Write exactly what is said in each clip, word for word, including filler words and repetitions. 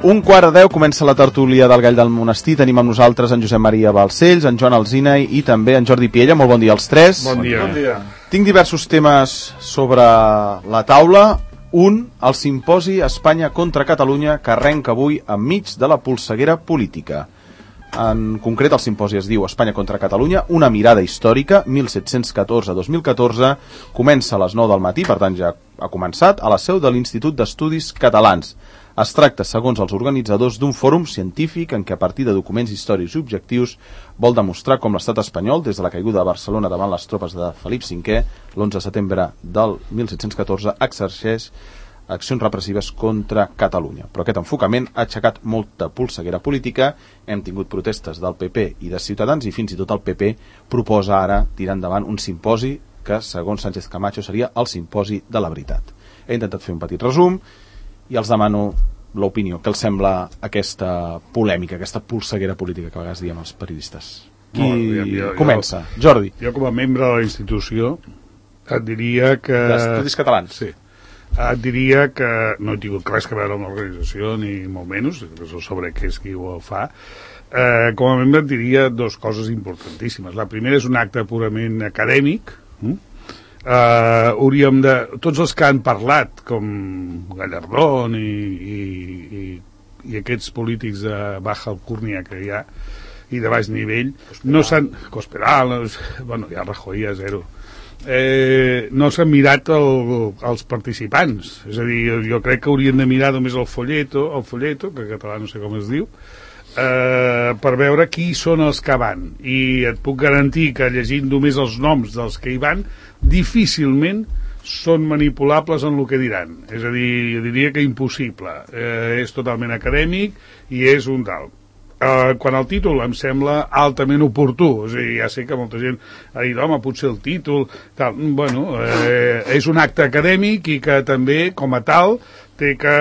Un quart de deu comença la tertúlia del Gall del Monestir. Tenim amb nosaltres en Josep Maria Balcells, en Joan Alsina i també en Jordi Piella. Molt bon dia als tres. Bon dia. Bon dia. Tinc diversos temes sobre la taula. Un, el simposi Espanya contra Catalunya, que arrenca avui enmig de la polseguera política. En concret, el simposi es diu Espanya contra Catalunya, una mirada històrica, mil set-cents catorze a dos mil catorze, comença a les nou del matí, per tant ja ha començat, a la seu de l'Institut d'Estudis Catalans. Es tracta, segons els organitzadors, d'un fòrum científic en què a partir de documents històrics i objectius vol demostrar com l'estat espanyol, des de la caiguda de Barcelona davant les tropes de Felip cinquè, l'onze de setembre del mil set-cents catorze, exerceix accions repressives contra Catalunya. Però aquest enfocament ha aixecat molta polseguera política. Hem tingut protestes del P P i de Ciutadans i fins i tot el P P proposa ara tirar endavant un simposi que, segons Sánchez Camacho, seria el simposi de la veritat. He intentat fer un petit resum i els demano l'opinió. Què els sembla aquesta polèmica, aquesta polseguera política que a vegades diem els periodistes? Qui Bueno, jo- jo- comença? Jordi. Jo, com a membre de la institució, et diria que... D'Estudis Catalans. Sí. Et diria que no he tingut res a veure amb l'organització, ni molt menys, no sabré què és qui ho fa. Eh, com a membre et diria dues coses importantíssimes. La primera és un acte purament acadèmic. Hm? Uh, hauríem de... Tots els que han parlat, com Gallardón i, i, i, i aquests polítics de baja alcúrnia que hi ha, i de baix nivell, Cospedal. no s'han... Cospedal, bueno, ja Rajoy a zero. Eh, no s'han mirat el, els participants. És a dir, jo, jo crec que haurien de mirar només el folleto, el folleto, que en català no sé com es diu, eh, per veure qui són els que van. I et puc garantir que llegint només els noms dels que hi van, difícilment són manipulables en el que diran. És a dir, jo diria que impossible. Eh, és totalment acadèmic i és un tal. Uh, quan el títol em sembla altament oportú, o sigui, ja sé que molta gent ha dit, home, potser el títol tal. Bueno, eh, és un acte acadèmic i que també, com a tal, té que,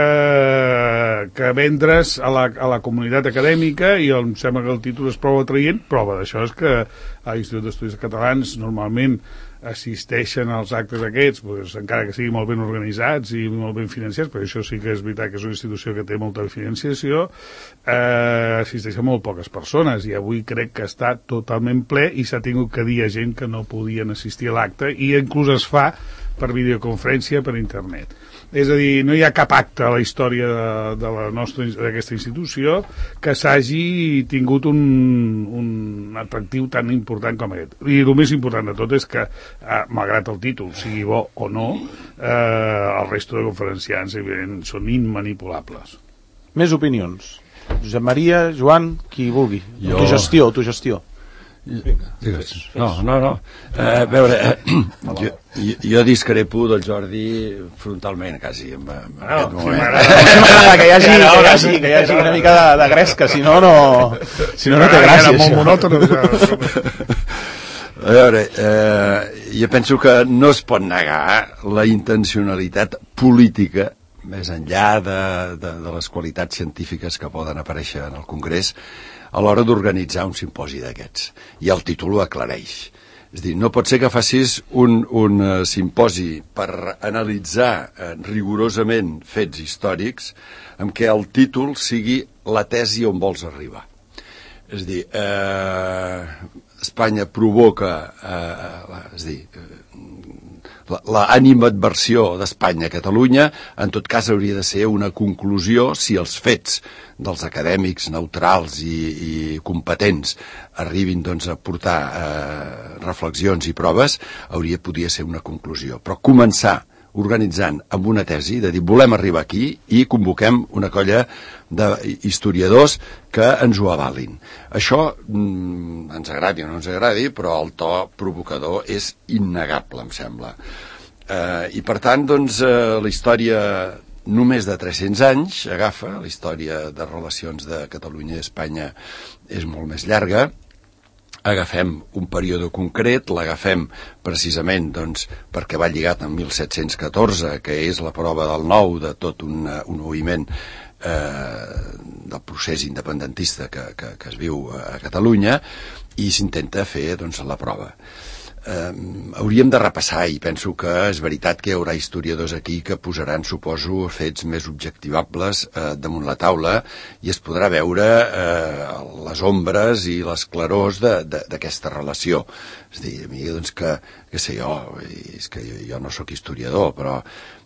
que vendre's a la, a la comunitat acadèmica, i em sembla que el títol és prou atraient. Prova d'això és que a l'Institut d'Estudis Catalans normalment assisteixen als actes aquests, doncs, encara que siguin molt ben organitzats i molt ben financiats, perquè això sí que és veritat que és una institució que té molta financiació, eh, assisteixen molt poques persones, i avui crec que està totalment ple i s'ha tingut que dir a gent que no podien assistir a l'acte, i inclús es fa per videoconferència per internet. És a dir, no hi ha cap acte a la història de, de la nostra, d'aquesta institució que s'hagi tingut un, un atractiu tan important com aquest. I el més important de tot és que, eh, malgrat el títol sigui bo o no, eh, el resto de conferenciants, evidentment, són immanipulables. Més opinions. Josep Maria, Joan, qui vulgui. Jo. Tu gestió, tu gestió. Digues. No, no, no. Eh, a veure, eh, jo, jo discrepo del Jordi frontalment, quasi, en, en Ah, aquest sí, moment. M'agrada que hi hagi, que hi hagi, que hi hagi una mica de, de gresca, si no, no, si no, no té gràcia. Era molt això. monòton. Ja. A veure, eh, jo penso que no es pot negar la intencionalitat política, més enllà de, de, de les qualitats científiques que poden aparèixer en el Congrés, a l'hora d'organitzar un simposi d'aquests. I el títol ho aclareix. És a dir, no pot ser que facis un, un uh, simposi per analitzar uh, rigorosament fets històrics en què el títol sigui la tesi on vols arribar. És a dir, eh, Espanya provoca, eh, és a dir, la, la animadversió d'Espanya a Catalunya, en tot cas hauria de ser una conclusió si els fets dels acadèmics neutrals i, i competents arribin doncs, a portar eh, reflexions i proves, hauria podia ser una conclusió. Però començar organitzant amb una tesi de dir volem arribar aquí i convoquem una colla d'historiadors que ens ho avalin. Això mm, ens agradi o no ens agradi, però el to provocador és innegable, em sembla. Eh, I per tant, doncs, eh, la història només de tres-cents anys agafa, la història de relacions de Catalunya i Espanya és molt més llarga. Agafem un període concret, l'agafem precisament doncs, perquè va lligat en mil set-cents catorze, que és la prova del nou de tot un, un moviment eh, del procés independentista que, que, que es viu a Catalunya, i s'intenta fer doncs, la prova. eh, hauríem de repassar, i penso que és veritat que hi haurà historiadors aquí que posaran, suposo, fets més objectivables eh, damunt la taula, i es podrà veure eh, les ombres i les clarors d'aquesta relació. És a dir, a mi, doncs, que, que sé jo, és que jo, jo no sóc historiador, però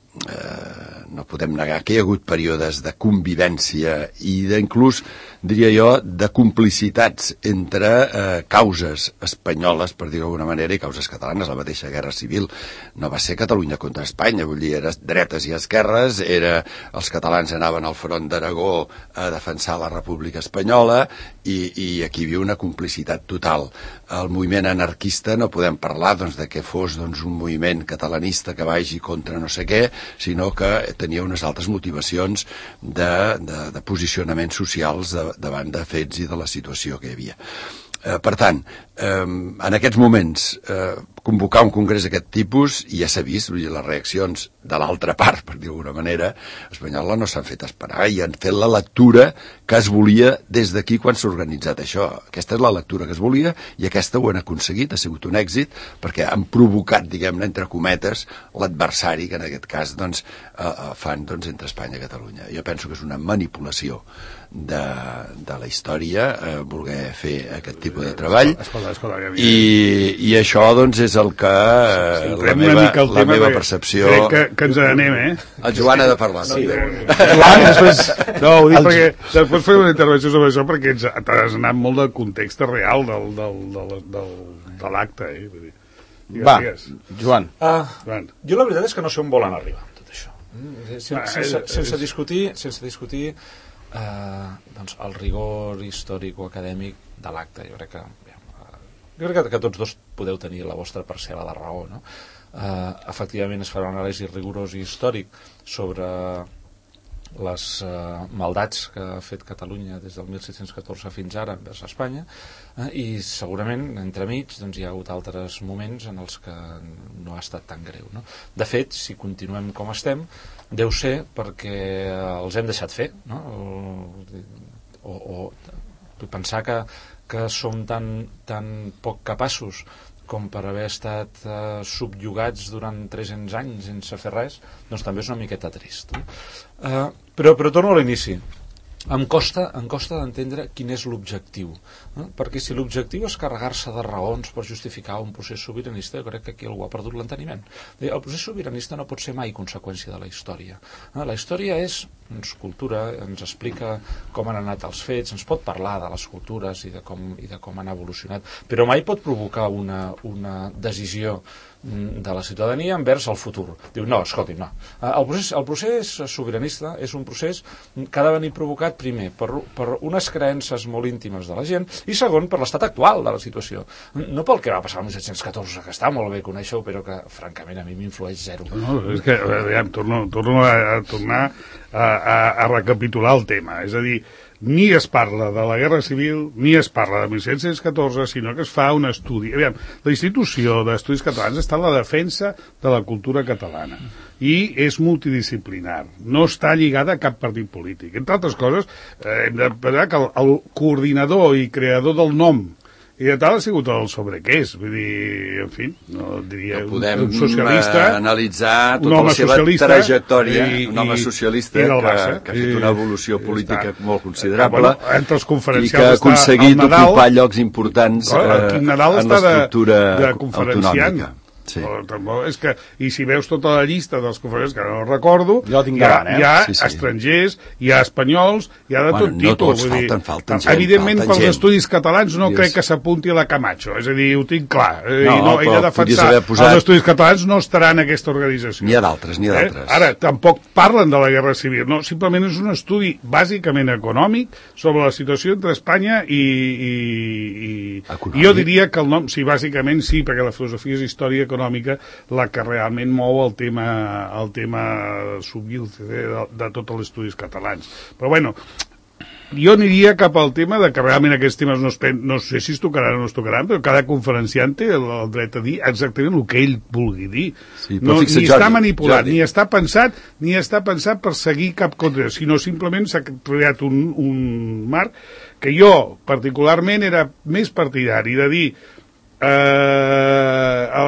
Eh, no podem negar que hi ha hagut períodes de convivència i d'inclús, diria jo, de complicitats entre eh, causes espanyoles, per dir-ho d'alguna manera, i causes catalanes. La mateixa guerra civil no va ser Catalunya contra Espanya, vull dir, era dretes i esquerres, era, els catalans anaven al front d'Aragó a defensar la República Espanyola, i, i aquí hi havia una complicitat total. El moviment anarquista no podem parlar, doncs, de que fos, doncs, un moviment catalanista que vagi contra no sé què, sinó que tenia unes altres motivacions de, de, de posicionaments socials de, davant de fets i de la situació que hi havia. Eh, per tant, eh, en aquests moments, eh, convocar un congrés d'aquest tipus, i ja s'ha vist, vull dir, les reaccions de l'altra part, per dir d'alguna manera, espanyola, no s'han fet esperar i han fet la lectura que es volia des d'aquí quan s'ha organitzat això. Aquesta és la lectura que es volia i aquesta ho han aconseguit, ha sigut un èxit, perquè han provocat, diguem-ne, entre cometes, l'adversari que en aquest cas doncs, eh, fan doncs, entre Espanya i Catalunya. Jo penso que és una manipulació de, de la història eh, voler fer aquest tipus de treball, escolta, escolta, ja i, i això doncs és el que eh, la meva, la meva percepció. Crec que, que ens n'anem, eh? El Joan ha de parlar. Sí. Joan, després... No, ho dic el... perquè després faré una intervenció sobre això, perquè ens has anat molt del context real del, del, del, del, de l'acte, eh? Vull dir. Digues, Va, digues. Joan. Uh, Joan. Jo la veritat és que no sé on volen arribar amb tot això. Sense, sense, sense discutir, sense discutir uh, doncs el rigor històric o acadèmic de l'acte. Jo crec que jo crec que tots dos podeu tenir la vostra parcel·la de raó, no? Uh, efectivament es farà un anàlisi rigorós i històric sobre les uh, maldats que ha fet Catalunya des del mil set-cents catorze fins ara envers Espanya, uh, i segurament entremig doncs, hi ha hagut altres moments en els que no ha estat tan greu, no? De fet, si continuem com estem, deu ser perquè els hem deixat fer, no? O, o, o pensar que que som tan, tan poc capaços com per haver estat eh, subjugats durant tres-cents anys sense fer res, doncs també és una miqueta trist. No? Eh, però, però torno a l'inici. Em costa, em costa d'entendre quin és l'objectiu, no? Perquè si l'objectiu és carregar-se de raons per justificar un procés sobiranista, jo crec que aquí algú ha perdut l'enteniment. El procés sobiranista no pot ser mai conseqüència de la història. La història és ens cultura, ens explica com han anat els fets, ens pot parlar de les cultures i de com, i de com han evolucionat, però mai pot provocar una, una decisió de la ciutadania envers el futur. Diu, no, escolti, no. El procés, el procés sobiranista és un procés que ha de venir provocat primer per, per unes creences molt íntimes de la gent i segon per l'estat actual de la situació. No pel que va passar el mil set-cents catorze, que està molt bé conèixer-ho, però que francament a mi m'influeix zero. No, és que, aviam, torno, torno a, a tornar a, a, a recapitular el tema. És a dir, ni es parla de la Guerra Civil, ni es parla de mil set-cents catorze, sinó que es fa un estudi. Aviam, la institució d'estudis catalans està en la defensa de la cultura catalana i és multidisciplinar, no està lligada a cap partit polític. Entre altres coses, eh, hem de pensar que el, el coordinador i creador del nom i de tal ha sigut el sobrequés, vull dir, en fi, no diria no podem un socialista, analitzar tota la seva trajectòria, i, un home socialista i, i que, que ha fet una evolució política està, molt considerable, bueno, entre els i que ha aconseguit ocupar llocs importants eh, en l'estructura autonòmica. Sí. És que, i si veus tota la llista dels conferents, que no recordo, jo tinc hi ha, davant, eh? hi ha sí, sí. estrangers, hi ha espanyols, hi ha de bueno, tot tipus. No tots, vull falten, dir, falten gent. Evidentment, falten pels gent. estudis catalans no Dius... crec que s'apunti a la Camacho, és a dir, ho tinc clar. No, I no, he de defensar, posat... els estudis catalans no estaran en aquesta organització. N'hi ha d'altres, n'hi ha d'altres. Eh? Ara, tampoc parlen de la Guerra Civil, no, simplement és un estudi bàsicament econòmic sobre la situació entre Espanya i... i, i... i jo diria que el nom, sí, bàsicament sí, perquè la filosofia és història econòmica la que realment mou el tema, el tema subtil de, de tots els estudis catalans. Però bueno, jo aniria cap al tema de que realment aquests temes no, es, no sé si es tocaran o no es tocaran, però cada conferenciant té el, el dret a dir exactament el que ell vulgui dir. Sí, no, fixa, ni Jordi, està manipulat, Jordi. ni està pensat, ni està pensat per seguir cap contra, sinó simplement s'ha creat un, un marc que jo particularment era més partidari de dir Eh,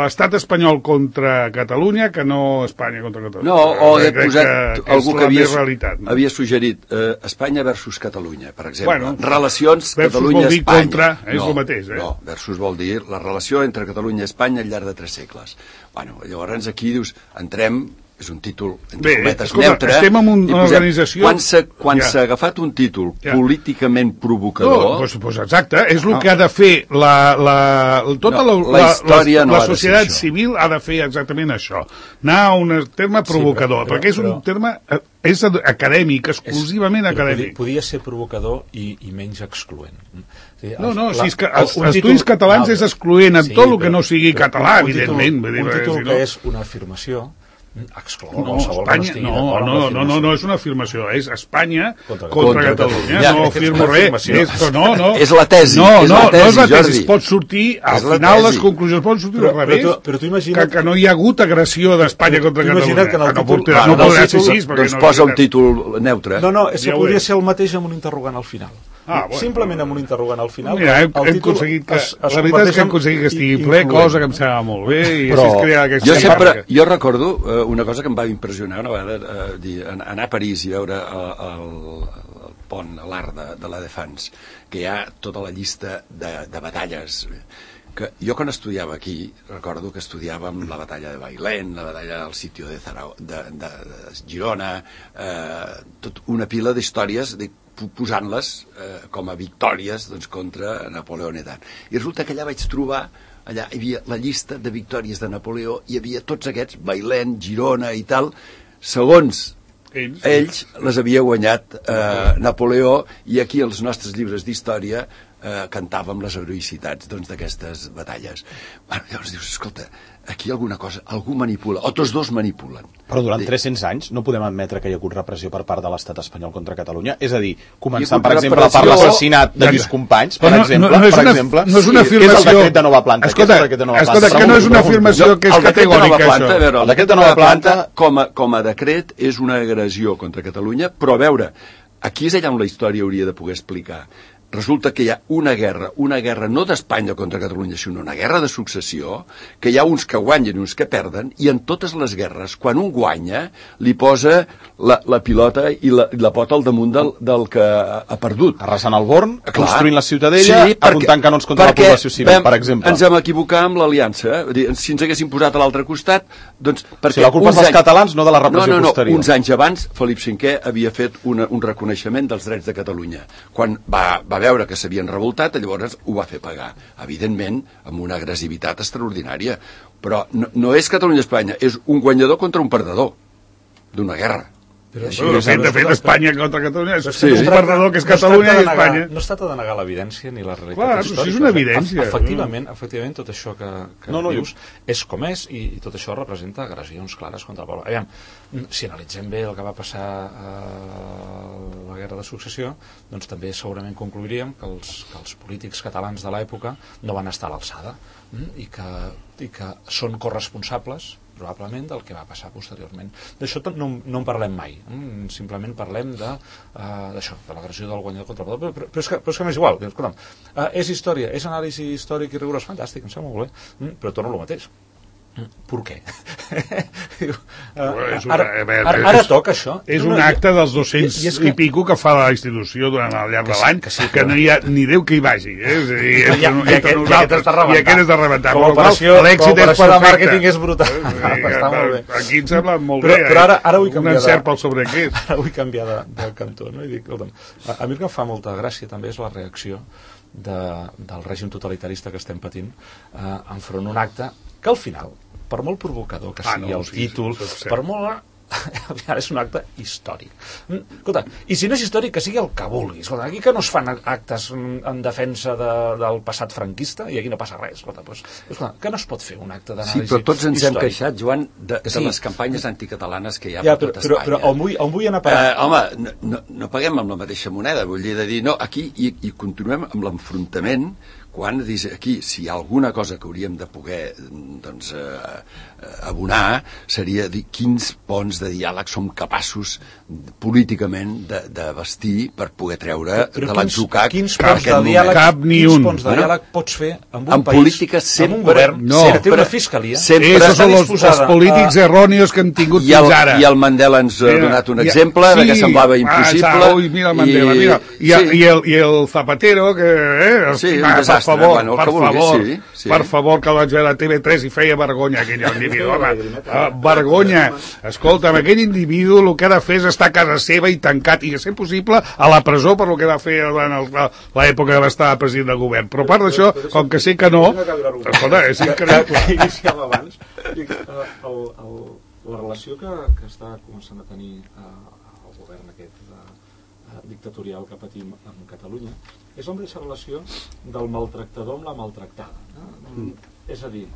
l'estat espanyol contra Catalunya que no Espanya contra Catalunya. No, o he Crec posat que, que algú que havia, realitat, no? havia suggerit eh, Espanya versus Catalunya, per exemple. Bueno, relacions versus vol dir Catalunya-Espanya. contra, és no, el mateix, eh? No, versus vol dir la relació entre Catalunya i Espanya al llarg de tres segles. Bueno, llavors aquí dius, entrem, és un títol, entre Bé, cometes, escolta, neutre. estem en un, i una posem, organització... Quan s'ha quan ja. s'ha agafat un títol Ja. políticament provocador... No, doncs, doncs exacte, és el que ha de fer la, la, tota No, la, la història la, no la ha de ser societat això. civil ha de fer exactament això. Anar a un terme provocador, però- perquè és un però- terme... eh, És acadèmic, exclusivament Però acadèmic. Podia, podia ser provocador i, i menys excloent. O sigui, No, no, la- si és que el- els un estudis títol- catalans no, és excloent en sí, tot el que però- no sigui però català, un títol- evidentment. vull dir, Un títol si que és una afirmació exclou No, qualsevol que no Espanya, estigui no, d'acord amb no, no, no, l'afirmació. no és una afirmació, és Espanya Contra contra, Contra Catalunya. Catalunya. No Ja, afirmo és una res. afirmació. És, no, no. És la tesi, No, és no, la no és la tesi, tesi. Jordi. Es pot sortir, al És la final tesi. les conclusions poden sortir Però- al revés. però tu- però tu imagina't- que, que no hi ha hagut agressió d'Espanya contra tu Catalunya. imagina't que en el Ah, no títol- pot- va, no en el podrà ser títol- així. perquè Doncs no posa un existeix. títol neutre. No, no, és que Ja ho podria és. ser el mateix amb un interrogant al final. Ah, bueno. Simplement amb un interrogant al final. Mira, hem, el hem títol aconseguit que... es- es la veritat és converteix que hem en aconseguit que estigui i- ple, incloent. cosa que em sembla molt bé, i Però així es crea aquesta Jo sempre, dinàmica. jo recordo eh, una cosa que em va impressionar una vegada, eh, dir, an- anar a París i veure el, el, el pont, l'art de, de la Défense, que hi ha tota la llista de, de batalles que jo quan estudiava aquí recordo que estudiàvem la batalla de Bailén, la batalla del sitio de, Zarao, de, de, de Girona, eh, tot una pila d'històries de, posant-les eh, com a victòries doncs, contra Napoleó i tant. I resulta que allà vaig trobar, allà hi havia la llista de victòries de Napoleó, hi havia tots aquests, Bailén, Girona i tal, segons Ells, ells les havia guanyat eh, Napoleó, i aquí els nostres llibres d'història eh, cantàvem les heroïcitats doncs, d'aquestes batalles. Bueno, llavors dius, escolta, aquí alguna cosa, algú manipula, o tots dos manipulen. Però durant Sí. tres-cents anys no podem admetre que hi ha hagut repressió per part de l'estat espanyol contra Catalunya? És a dir, Hi ha començant, hagut per exemple, repressió- per l'assassinat de Ja, Lluís ja. Companys, per Però no- exemple, no- no és per una- exemple, no és una Sí, què és el afirmació- decret de nova planta? Escolta, Què és el decret de nova escolta, planta? que no és una Pregunto, afirmació pregunto. que és el decret de nova categòrica, planta, això. a veure, El decret de nova planta- com a, com a decret és una agressió contra Catalunya, però a veure, aquí és allà on la història hauria de poder explicar. Resulta que hi ha una guerra, una guerra no d'Espanya contra Catalunya, sinó una guerra de successió, que hi ha uns que guanyen i uns que perden, i en totes les guerres, quan un guanya, li posa la, la pilota i la, i la pota al damunt del, del que ha, ha perdut. Arrasant el Born, Clar. construint la ciutadella, Sí, apuntant canons contra la perquè població civil, vam- per exemple. Ens vam equivocar amb l'aliança. Eh? Vull dir, si ens haguéssim posat a l'altre costat, doncs... Perquè Si la culpa uns és dels anys- catalans, no de la repressió no, no, no, posterior. Uns anys abans, Felip cinquè havia fet una, un reconeixement dels drets de Catalunya. Quan va, va veure que s'havien revoltat, llavors ho va fer pagar. Evidentment, amb una agressivitat extraordinària. Però no, no és Catalunya-Espanya, és un guanyador contra un perdedor d'una guerra. Però, Bueno, de fet, de fet, Espanya contra Catalunya és Sí. un perdedor que és No es Catalunya tracta i de negar- Espanya. No es tracta de negar l'evidència ni la realitat Clar, històrica. sí, és una evidència. Efectivament, efectivament tot això que, que No, no, dius és com és, i, i tot això representa agressions clares contra el poble. Aviam, si analitzem bé el que va passar a la Guerra de Successió, doncs també segurament concluiríem que els, que els polítics catalans de l'època no van estar a l'alçada, mm, i que, i que són corresponsables probablement del que va passar posteriorment. D'això no, no en parlem mai, mm? Simplement parlem de, uh, d'això, de l'agressió del guanyador contra el poble, però, però, és que, però és que m'és igual, escolta'm, uh, és història, és anàlisi històric i rigorós, fantàstic, em sembla molt bé, mm? Però torno al mateix. Per què? Bueno, és una- ara, a veure, ara, ara és- toca això. És No, un no, acte dels i- dos-cents i és i, pico que fa la institució durant el llarg Que de sí, l'any, que que, sí, que però- no hi ha ni Déu que hi vagi. Eh? És a dir, I- entre, i- i entre aquest- i nosaltres, aquest és de rebentar. I aquest és de rebentar. Com a Amb la qual cosa, operació- l'èxit com a és operació de perfecte. màrqueting és brutal. Eh, Està molt bé. Aquí em sembla molt Però- bé. però ara- ara vull un canviar de- encert pel sobrequest. Ara vull canviar de, de cantó, no? I dic, escolta'm, a, a mi el que em fa molta gràcia també és la reacció de, del règim totalitarista que estem patint eh, enfront un acte que al final, per molt provocador que Ah, sigui no, el sí, títol, sí, sí. per molt... al final és un acte històric. Mm, Escolta, i si no és històric, que sigui el que vulgui. Escolta, aquí que no es fan actes mm, en defensa de, del passat franquista i aquí no passa res. Escolta, doncs, escolta, que no es pot fer un acte Sí, d'anàlisi però tots ens hem històric? queixat, Joan, de, de Sí. les campanyes anticatalanes que hi ha Ja, per però, tot però, Espanya. però on, vull, on vull anar a parar? Eh, home, no, no, no paguem amb la mateixa moneda, vull dir, de dir, no, aquí i, i continuem amb l'enfrontament quan dius aquí, si hi ha alguna cosa que hauríem de poder doncs, eh, abonar, seria dir quins ponts de diàleg som capaços políticament de, de vestir per poder treure però de l'atzucac quins ponts de diàleg, cap ni quins un. ponts de diàleg pots fer amb un en país, política sempre, amb un govern no, que té una fiscalia sempre, esos són els, disposada els polítics a... errònios que hem tingut i el, fins ara. i el Mandela ens ha Mira, donat un ja, exemple sí, de que semblava impossible. Ah, ui, mira el Mandela, i, mira. I, sí. i, el, I el Zapatero, que... Eh, Sí, un ah, per desastre, favor, bueno, el per que vulgui, favor, sí, sí. per favor, que el vaig veure a T V tres i feia vergonya aquell individu, home. Uh, vergonya. Escolta'm, aquell individu el que ha de fer és estar a casa seva i tancat, i a ser possible a la presó per el que va fer durant l'època que va estar president del govern. Però a part d'això, com que sé que no, escolta, és increïble. Que iniciava abans, el, el, la relació que, que està començant a tenir eh, el govern aquest eh, dictatorial que patim en Catalunya és la mateixa relació del maltractador amb la maltractada. Eh? Mm. És a dir,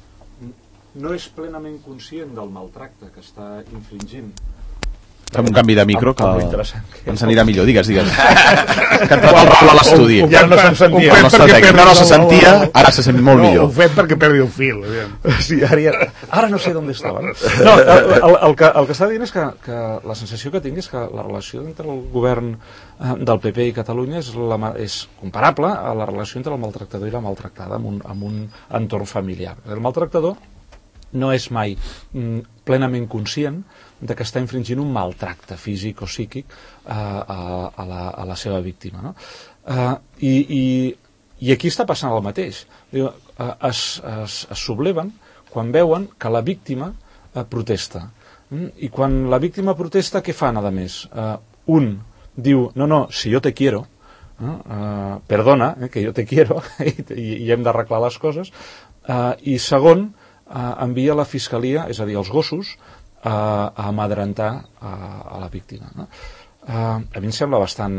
no és plenament conscient del maltracte que està infringint. Fem un canvi de micro que que ens anirà millor, digues, digues. Que et fa el rol a l'estudi. Ja no se'n sentia. El nostre tècnic no, no se sentia, ara se sent molt no, millor. Ho fem perquè perdi el fil. Sí, ara, ja, ara no sé on estava. No, no el, el, el, que, el que està dient és que, que la sensació que tinc és que la relació entre el govern eh, del P P i Catalunya és, la, és comparable a la relació entre el maltractador i la maltractada en un, en un entorn familiar. El maltractador no és mai mm, plenament conscient de que està infringint un maltracte físic o psíquic eh, a, a, la, a la seva víctima. No? Eh, i, i, I aquí està passant el mateix. Diu, eh, es, es, es subleven quan veuen que la víctima eh, protesta. Mm? I quan la víctima protesta, què fan, a més? Eh, un diu, no, no, si jo te quiero, eh, eh, perdona, eh, que jo te quiero, i, i hem d'arreglar les coses, eh, i segon, eh, envia la fiscalia, és a dir, els Gossos, a, a amadrentar a, a la víctima. No? Uh, a mi em sembla bastant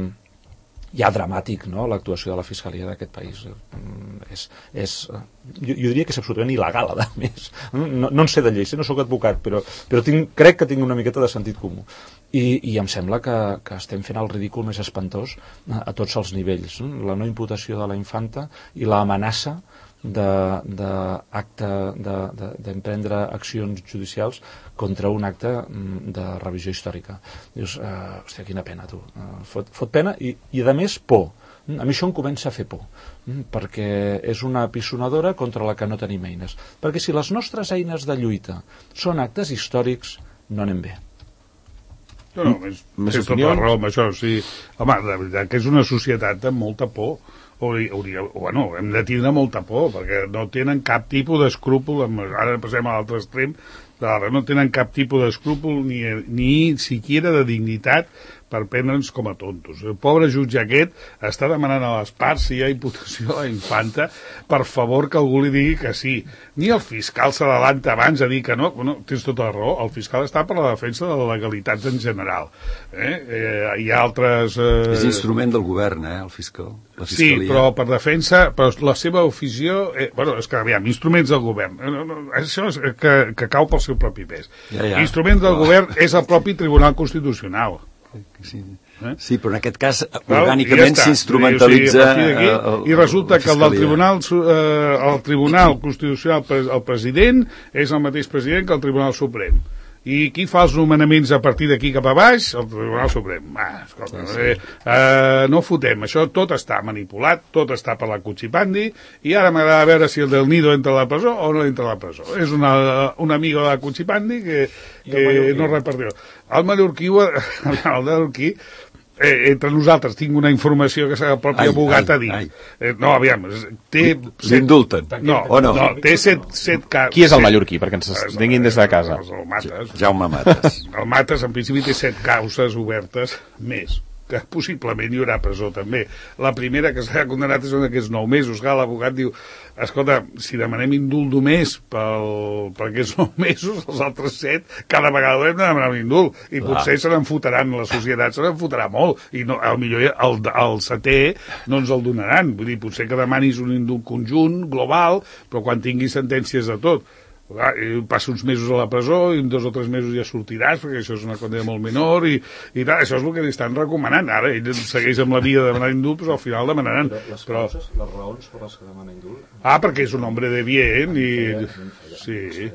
ja dramàtic, no?, l'actuació de la Fiscalia d'aquest país. Mm, és, és, jo, jo diria que és absolutament il·legal, a més. No, no en sé de lleis, no sóc advocat, però, però tinc, crec que tinc una miqueta de sentit comú. I, i em sembla que, que estem fent el ridícul més espantós a, a tots els nivells. No? La no imputació de la infanta i l'amenaça d'acte d'emprendre de, de, accions judicials contra un acte de revisió històrica. Dius, uh, hòstia, quina pena, tu. Uh, fot, fot pena i, i a més por. A mi això em comença a fer por, perquè és una pisonadora contra la que no tenim eines. Perquè si les nostres eines de lluita són actes històrics, no anem bé. No, no, més, més tota la raó amb això. Sí. Home, la veritat que és una societat amb molta por. Hauria, hauria, bueno, hem de tindre molta por, perquè no tenen cap tipus d'escrúpol, ara passem a l'altre extrem, no tenen cap tipus d'escrúpol ni, ni siquiera de dignitat per prendre'ns com a tontos. El pobre jutge aquest està demanant a les parts si hi ha imputació a la infanta, per favor que algú li digui que sí. Ni el fiscal s'adalanta abans a dir que no. Bueno, tens tota la raó, el fiscal està per la defensa de les legalitats en general. Eh? Eh, hi ha altres... Eh... És instrument del govern, eh, el fiscal. La sí, però per defensa, però la seva ofició... Eh, bueno, és que, aviam, instruments del govern. Eh, no, no, això és que, que cau pel seu propi pes. Ja, ja. Instruments del oh. govern és el propi Tribunal Constitucional. Sí. Eh? Sí, però en aquest cas orgànicament ja s'instrumentalitza sí, sí, el, i resulta que el del Tribunal eh, el Tribunal Constitucional, el president és el mateix president que el Tribunal Suprem. I qui fa els nomenaments a partir d'aquí cap a baix? El Tribunal Suprem. Ah, escolta, sí, sí. Eh, eh, no fotem, això tot està manipulat, tot està per la Cuchipandi, i ara m'agrada veure si el del Nido entra a la presó o no entra a la presó. És una, un amigo de la Cuchipandi que, que no repartiu. El mallorquí, el mallorquí Eh, entre nosaltres tinc una informació que el propi ai, abogat ai, ha dit. Eh, no, aviam, té... L'indulten? No, o no? no, té set, set casos. Qui és el mallorquí, perquè ens es vinguin des de casa? El Mates. Jaume Mates. El Mates, en principi, té set causes obertes més, que possiblement hi haurà presó també. La primera que s'ha condemnat és una d'aquests nou mesos, que l'abogat diu, escolta, si demanem indult només pel, per aquests nou mesos, els altres set, cada vegada hem de demanar un indult, i Clar. potser se n'enfotaran, la societat se n'enfotarà molt, i no, potser el, el setè no ens el donaran, vull dir, potser que demanis un indult conjunt, global, però quan tinguis sentències de tot. Clar, passa uns mesos a la presó i en dos o tres mesos ja sortiràs perquè això és una condena molt menor i, i tal, això és el que li estan recomanant ara, ell segueix amb la via de demanar indult, però al final demanaran però les però... causes, les raons per les que demana indult ah, perquè és un hombre de bien i... sí, sí.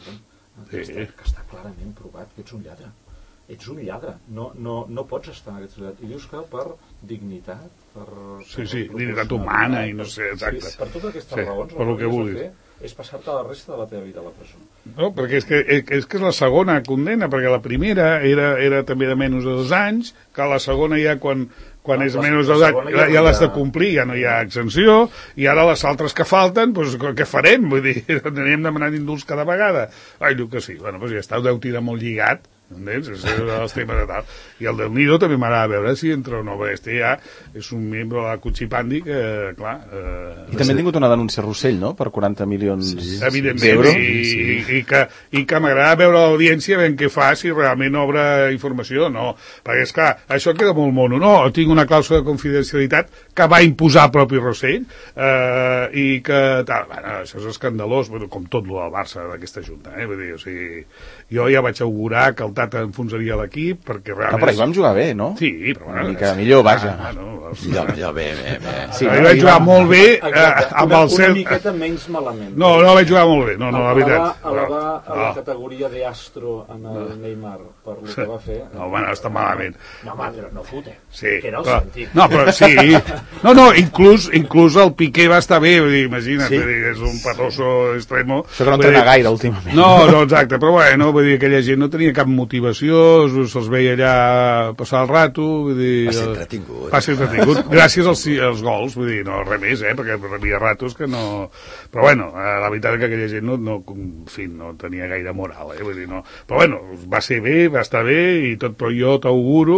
Que, està, que està clarament provat que ets un lladre ets un lladre, no, no, no pots estar en aquest societat, i dius que per dignitat per, sí, sí, per dignitat humana i no sé, exacte sí, per totes aquestes sí, raons per el que vulguis és passar-te la resta de la teva vida a la presó. No, perquè és que és, és que és la segona condemna, perquè la primera era, era també de menys de dos anys, que la segona ja quan, quan no, és menys de dos anys ja, ja l'has de complir, ja no hi ha exenció, i ara les altres que falten, doncs què farem? Vull dir, anirem demanant indults cada vegada. Ai, diu que sí, bueno, doncs ja està, ho deu tirar molt lligat, entens? És els temes de tal. I el del Nido també m'agrada veure si entra o no, perquè este ja és un membre de la Cuchipandi que, clar... Eh, I també ha tingut una denúncia Rossell, no?, per quaranta milions sí, evidentment, i, sí. i, i que, i que m'agrada veure l'audiència ben què fa, si realment obre informació o no. Perquè, és clar, això queda molt mono, no? Tinc una clàusula de confidencialitat que va imposar el propi Rossell eh, i que... Tal, bueno, això és escandalós, bueno, com tot lo del Barça, d'aquesta junta, eh? Vull dir, o sigui, jo ja vaig augurar que el Tata enfonsaria l'equip, perquè realment... No, però hi vam jugar bé, no? Sí, però bueno... Una mica millor, vaja. Ah, no, els... Ja, ja, bé, bé, bé. Sí, no, vaig jugar molt bé eh, amb el una cert... miqueta menys malament. No, no vaig jugar molt bé, no, no, la veritat. Elevar a la no. categoria de astro en el Neymar per lo que va fer... No, bueno, està malament. No, home, però no fute. Sí, que era el però, sentit. no, però sí. No, no, inclús, inclús el Piqué va estar bé, vull dir, imagina't, sí. Dir, és un patoso extremo. Això que no entrena gaire, últimament. No, no, exacte, però bueno, vull dir, aquella gent no tenia cap motivació, se'ls veia allà passar el rato, vull dir... Va ser entretingut. Va ser entretingut, gràcies als, als gols, vull dir, no res més, eh, perquè rebia ratos que no... Però bueno, la veritat és que aquella gent no, no, en fi, no tenia gaire moral, eh, vull dir, no... Però bueno, va ser bé, va estar bé, i tot, però jo t'auguro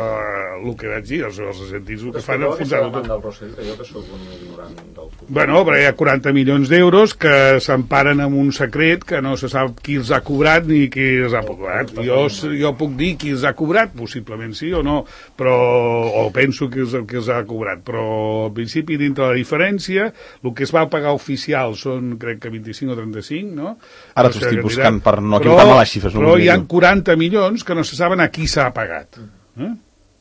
eh, el que vaig dir, els, els argentins el que fan és enfonsar-ho tot. Del Rossell, que jo que soc un ignorant del futbol. Bueno, però hi ha quaranta milions d'euros que s'emparen amb un secret que no se sap qui els ha cobrat ni qui els ha cobrat. Jo, jo puc dir qui els ha cobrat, possiblement sí o no, però, o penso que els, que els ha cobrat, però al principi dintre la diferència, el que es va pagar oficial són, crec que vint-i-cinc o trenta-cinc, no? Ara t'ho estic buscant per no equivocar-me les xifres. Però hi ha quaranta milions que no se saben a qui s'ha pagat. Eh?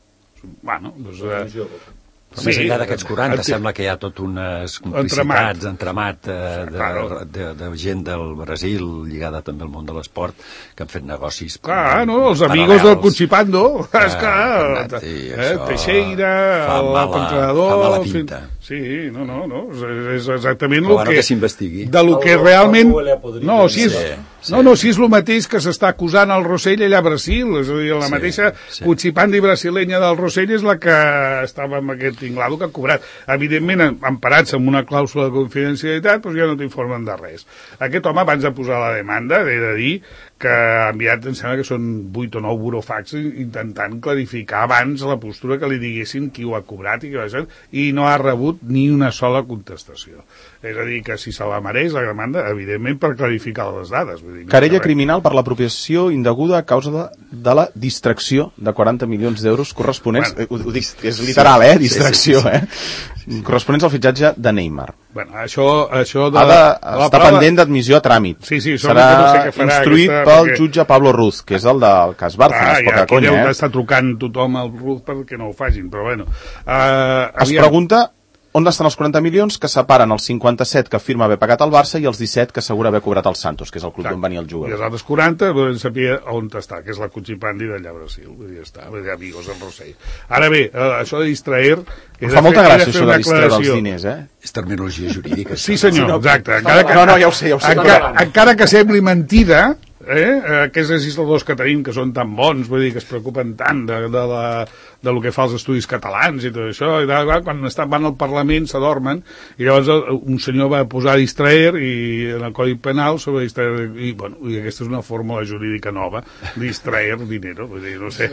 Bueno, doncs... Eh, Però més enllà d'aquests quaranta, sembla que hi ha tot unes complicitats, entramat eh, de, de, de gent del Brasil, lligada també al món de l'esport, que han fet negocis... Clar, no, els amigos del Cuchipando, ah, és clar, sí, eh, Teixeira, l'entrenador... Fa mala pinta. Sí, no, no, no, és exactament el bueno, que... que s'investigui. De lo que realment... No, si és, sí, sí. no, no, si és el mateix que s'està acusant el Rossell allà a Brasil, és a dir, la sí, mateixa sí. Cuchipandi brasilenya del Rossell és la que estava amb aquest tinglado que ha cobrat. Evidentment, emparats amb una clàusula de confidencialitat, doncs ja no t'informen de res. Aquest home, abans de posar la demanda, he de dir que ha enviat, em sembla que són vuit o nou burofax intentant clarificar abans la postura que li diguessin qui ho ha cobrat i, què i no ha rebut ni una sola contestació. És a dir, que si se la mereix la demanda, evidentment per clarificar les dades. Vull dir, no Querella criminal per l'apropiació indeguda a causa de, de la distracció de quaranta milions d'euros corresponents, bueno, ho, ho dic, és literal, eh, distracció, sí, sí, sí. eh, sí, sí. corresponents al fitxatge de Neymar. Bueno, això, això de... Ha de estar prova... pendent d'admissió a tràmit. Sí, sí, serà no sé què farà instruït aquesta, pel perquè... jutge Pablo Ruz, que és el del cas Bárcenas, ah, poca ja, conya, eh? Està trucant tothom al Ruz perquè no ho facin, però bueno. Uh, es aviam... pregunta on estan els quaranta milions que separen els cinquanta-set que afirma haver pagat al Barça i els disset que assegura haver cobrat al Santos, que és el club d'on venia el jugador. I els altres quaranta volem saber on està, que és la Cuchipandi d'allà a Brasil. Vull dir, està, vull dir, amigos en Rossell. Ara bé, eh, això de distraer... Em fa molta gràcia això de distreure els diners, eh? És terminologia jurídica. Sí, senyor, exacte. Encara que, no, no, ja ho sé, ja ho sé. Encara, encara que sembli mentida, eh, aquests legisladors que tenim que són tan bons, vull dir, que es preocupen tant de, de, la, de lo que fa els estudis catalans i tot això, i de, quan estan, van al Parlament s'adormen, i llavors un senyor va posar distraer i en el Codi Penal sobre distraer, i, bueno, i aquesta és una fórmula jurídica nova, distraer dinero, vull dir, no sé.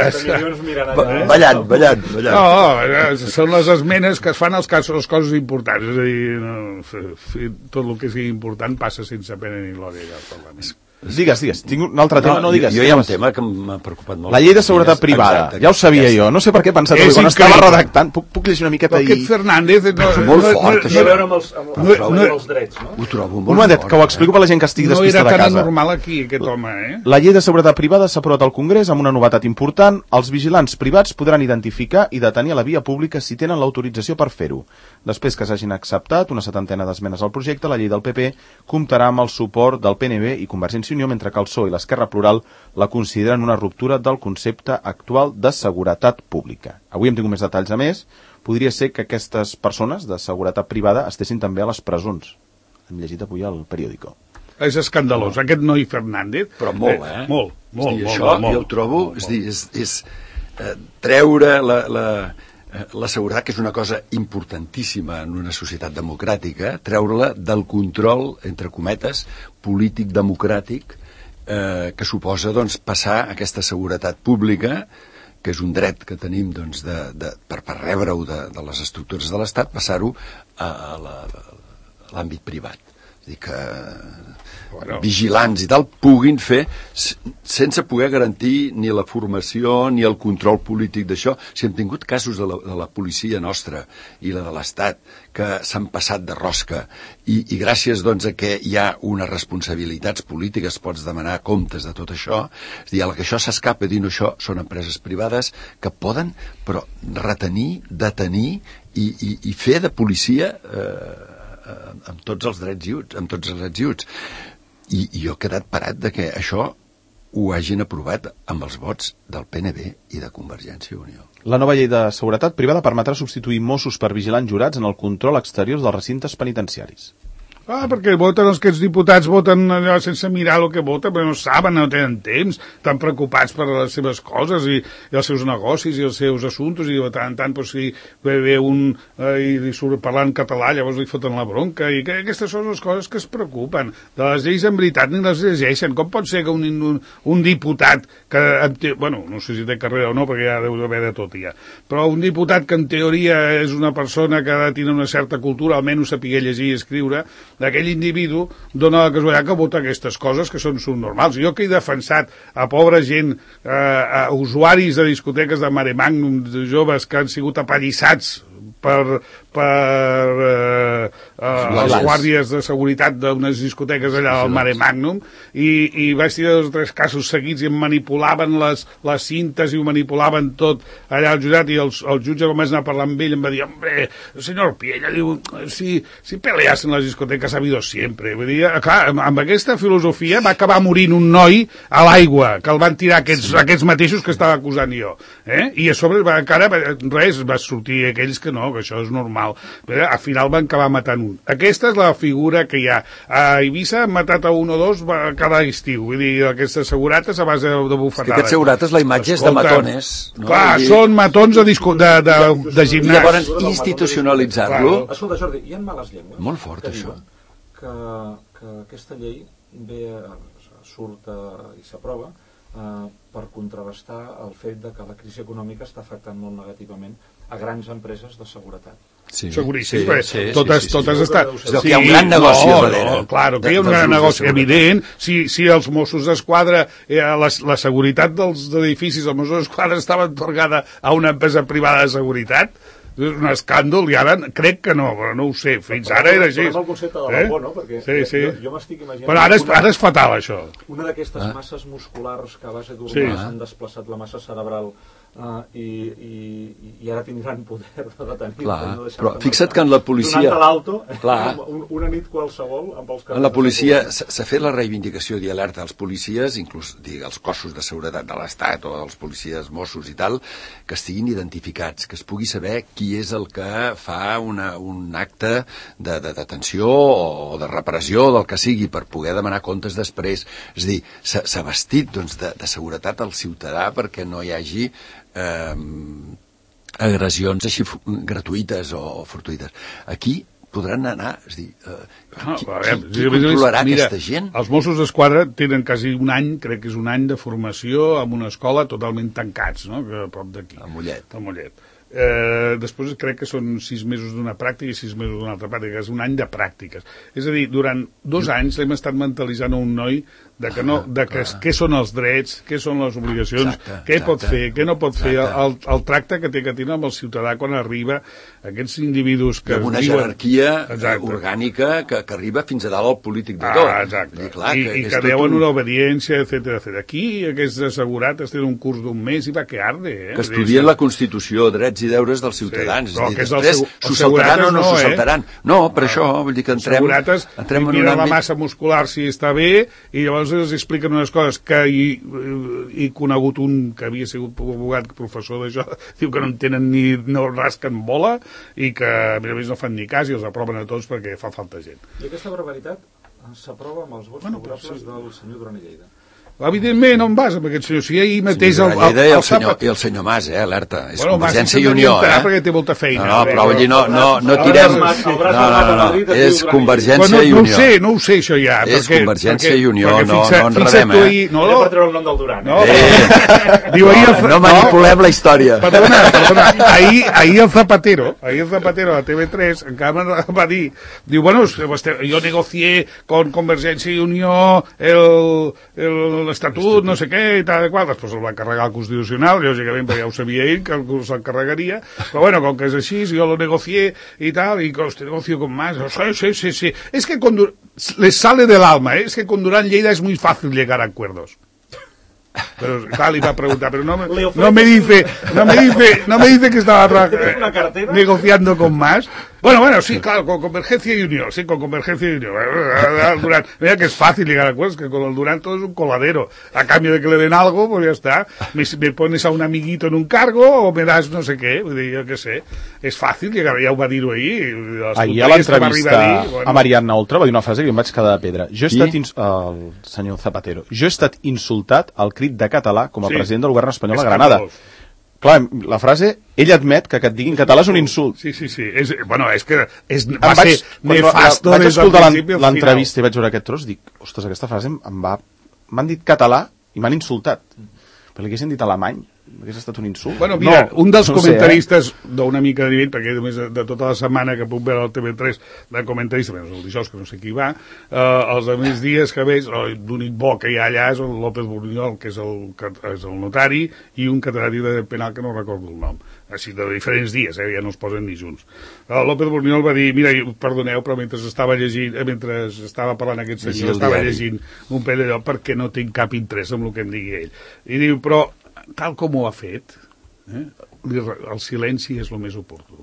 Ballant, ballant, ballant. No, són les esmenes que es fan als casos, les coses importants, és a dir, no, tot el que sigui important passa sense pena ni glòria al Parlament. Digues, digues, tinc un altre tema, no, no digues. Jo, jo hi ha un tema que m'ha preocupat molt. La llei de seguretat privada, exacte, ja ho sabia jo, no sé per què he pensat avui, quan estava redactant, puc, puc llegir una miqueta i... Aquest Fernández... No, és molt fort, això. A veure amb els, amb, amb, amb, amb els drets, no? Ho trobo molt Un momentet, fort. que ho explico per la gent que estigui despista de casa. No era tan anormal aquí, aquest home, eh? La llei de seguretat privada s'ha aprovat al Congrés amb una novetat important. Els vigilants privats podran identificar i detenir a la via pública si tenen l'autorització per fer-ho. Després que s'hagin acceptat una setantena d'esmenes al projecte, la llei del P P comptarà amb el suport del P N B i Convergència i Unió, mentre que el P S O E i l'Esquerra Plural la consideren una ruptura del concepte actual de seguretat pública. Avui hem tingut més detalls a més. Podria ser que aquestes persones de seguretat privada estessin també a les presons. Hem llegit avui al periòdico. És escandalós, aquest noi Fernández... Però molt, eh? Molt, molt, dir, molt. Això molt, jo ho trobo, molt, és dir, és, és eh, treure la, la, la seguretat, que és una cosa importantíssima en una societat democràtica, treure-la del control, entre cometes, polític democràtic, eh, que suposa doncs, passar aquesta seguretat pública, que és un dret que tenim doncs, de, de, per, per rebre-ho de, de les estructures de l'Estat, passar-ho a, a l'àmbit privat. És a dir, que bueno, vigilants i tal puguin fer sense poder garantir ni la formació ni el control polític d'això. Si hem tingut casos de la, de la policia nostra i la de l'Estat que s'han passat de rosca i, i gràcies doncs, a que hi ha unes responsabilitats polítiques, pots demanar comptes de tot això, és a dir, a la que això s'escapa dient això són empreses privades que poden però retenir, detenir i, i, i fer de policia eh, amb tots els drets lliuts, amb tots els drets lliuts. I, i jo he quedat parat de que això ho hagin aprovat amb els vots del P N B i de Convergència i Unió. La nova llei de seguretat privada permetrà substituir Mossos per vigilants jurats en el control exterior dels recintes penitenciaris. Ah, perquè voten, els aquests diputats voten allò sense mirar el que voten, perquè no saben, no tenen temps, estan preocupats per les seves coses i, i els seus negocis i els seus assumptes, i de tant en tant, doncs, si ve un eh, i li surt parlant català, llavors li foten la bronca, i que aquestes són les coses que es preocupen. De les lleis, en veritat, ni les llegeixen. Com pot ser que un, un, un diputat que, bueno, no sé si té carrera o no, perquè ja deu haver de tot ja, però un diputat que en teoria és una persona que ha de tenir una certa cultura, almenys saber llegir i escriure, d'aquell individu dona la casualitat que vota aquestes coses que són subnormals. Jo que he defensat a pobra gent, eh, a usuaris de discoteques de Mare Magnum, de joves que han sigut apallissats per, per eh, eh, els guàrdies de seguretat d'unes discoteques allà al Mare Magnum, i, i vaig tenir dos o tres casos seguits i em manipulaven les, les cintes i ho manipulaven tot allà al jurat, i els, el jutge com vaig anar a parlar amb ell em va dir, hombre, senyor Piella, diu, si, si peleas en les discoteques ha habido siempre. Vull dir, clar, amb aquesta filosofia va acabar morint un noi a l'aigua, que el van tirar aquests, sí. aquests mateixos que estava acusant jo. Eh? I a sobre va, encara res, va sortir aquells que no, que això és normal. Però al final van acabar matant un. Aquesta és la figura que hi ha. A Eivissa han matat a un o dos cada estiu. Vull dir, aquestes segurates a base de bufetades. És que aquests segurates, la imatge és de matones. No? Clar, dir... són matons de, disco, de, de, de, de gimnàs. Llavors, institucionalitzar-lo... Escolta, Jordi, hi ha males llengües. Molt fort, això. Que, que aquesta llei ve, surt i s'aprova eh, per contrarrestar el fet de que la crisi econòmica està afectant molt negativament a grans empreses de seguretat. Sí, seguríssim, sí, sí, totes, sí, sí, totes sí. estan... Sí, que hi ha un gran negoci no, darrere. No, claro, que hi ha un gran negoci, evident. Si, si els Mossos d'Esquadra, eh, la, la seguretat dels edificis dels Mossos d'Esquadra estava atorgada a una empresa privada de seguretat, és un escàndol, i ara crec que no, però no ho sé, fins ara era així. Però el concepte de la por, no? Perquè sí, sí. jo, jo m'estic imaginant... Però ara és, ara és fatal, això. Una d'aquestes ah. masses musculars que a base d'hormones sí. han desplaçat la massa cerebral uh, i, i, i ara tindran poder de detenir. Clar, no però fixa't que en la policia... Donant a l'alto, clar, una nit qualsevol... Amb els en la policia s'ha fet la reivindicació i alerta als policies, inclús digue, els cossos de seguretat de l'Estat o els policies Mossos i tal, que estiguin identificats, que es pugui saber qui és el que fa una, un acte de, de detenció o de repressió del que sigui per poder demanar comptes després. És a dir, s'ha vestit doncs, de, de seguretat al ciutadà perquè no hi hagi eh, agressions així gratuïtes o fortuïtes. Aquí podran anar, és a dir, eh, no, qui, veure, qui, qui controlarà mira, aquesta gent? Els Mossos d'Esquadra tenen quasi un any, crec que és un any de formació en una escola totalment tancats, no?, que a prop d'aquí. A Mollet. A Mollet. Eh, després crec que són sis mesos d'una pràctica i sis mesos d'una altra pràctica, és un any de pràctiques. És a dir, durant dos anys l'hem estat mentalitzant a un noi de que no, de que, què són els drets, què són les obligacions, exacte, què exacte. pot fer, què no pot fer, el, el tracte que té que tenir amb el ciutadà quan arriba, aquests individus que... Amb una diuen... jerarquia exacte. orgànica que, que arriba fins a dalt al polític de tot. Ah, exacte. I, clar, I, que, i que que un... deuen una obediència, etcètera, etcètera. Aquí, aquests assegurats tenen un curs d'un mes i va que arde, eh? Que estudien la Constitució, drets i deures dels ciutadans. Sí, però dir, que és el després, seu... s'ho saltaran o no, no s'ho eh? saltaran. No, per això, vull dir que entrem... entrem en mira un la massa muscular si està bé, i llavors els expliquen unes coses que hi, he conegut un que havia sigut abogat professor d'això, diu que no en tenen ni no rasquen bola i que a més a més no fan ni cas i els aproven a tots perquè fa falta gent. I aquesta barbaritat s'aprova amb els vots bueno, favorables sí. del senyor Duran i Lleida. Evidentment, on vas amb aquest senyor? Si ahir mateix... Sí, el, el, el, el, senyor, i el senyor Mas, eh, alerta. És bueno, Convergència i Unió, eh? Perquè té molta feina. No, no, però allí no, no, no tirem... No, no, no, és Convergència i Unió. No ho sé, no ho sé, això ja. És Convergència i Unió, no enredem, eh? No per treure el nom del Duran. No manipulem la història. Perdona, perdona. Ahir el Zapatero, ahir el Zapatero a T V tres encara va dir, diu, bueno, jo negocié con Convergència i Unió el l'Estatut, no sé què, i tal i qual. Després el va carregar el Constitucional, lògicament, perquè ja ho sabia ell, que se'l carregaria, però bueno, com que és així, jo lo negocié i tal, i usted negoció con más, sí, sí, sí, sí. Es que con, les sale del alma, ¿eh? Es que con Durán Lleida es muy fácil llegar a acuerdos. Pero tal, y va a preguntar, pero no me, no me dice, no me dice, no me dice que estaba eh, negociando con más. Bueno, bueno, sí, claro, con Convergencia y Unión, sí, con Convergencia y Unión. Durán, mira que es fácil llegar a acuerdos, que con el Durán todo es un coladero. A cambio de que le den algo, pues ya está. Me, me pones a un amiguito en un cargo o me das no sé qué, yo qué sé. Es fàcil llegar, ja ho va dir-ho ahir. Ahir a l'entrevista a, bueno. a Mariana Oltra va dir una frase que jo em vaig quedar de pedra. Jo he estat, ins... el senyor Zapatero, jo he estat insultat al crit de català com a sí. president del govern espanyol a Granada. Clar, la frase, ell admet que que et diguin català és un insult. Sí, sí, sí. És, bueno, és que és, va vaig, ser nefasto vaig des del principi al final. L'entrevista i vaig veure aquest tros, dic, ostres, aquesta frase em va... M'han dit català i m'han insultat. Però li haguessin dit alemany, hauria estat un insult. Bueno, mira, no, un dels no comentaristes sé, eh? d'una mica de nivell, perquè només de, de tota la setmana que puc veure al T V tres de comentarista, però el dijous que no sé qui va, eh, els altres dies que veig, l'únic bo que hi ha allà és el López Borniol, que és el, que és el notari, i un catedràtic de penal que no recordo el nom. Així de diferents dies, eh, ja no es posen ni junts. El López Borniol va dir, mira, perdoneu, però mentre estava llegint, eh, mentre estava parlant aquest senyor, estava llegint un pell d'allò perquè no tinc cap interès en el que em digui ell. I diu, però tal com ho ha fet, eh, el silenci és el més oportú.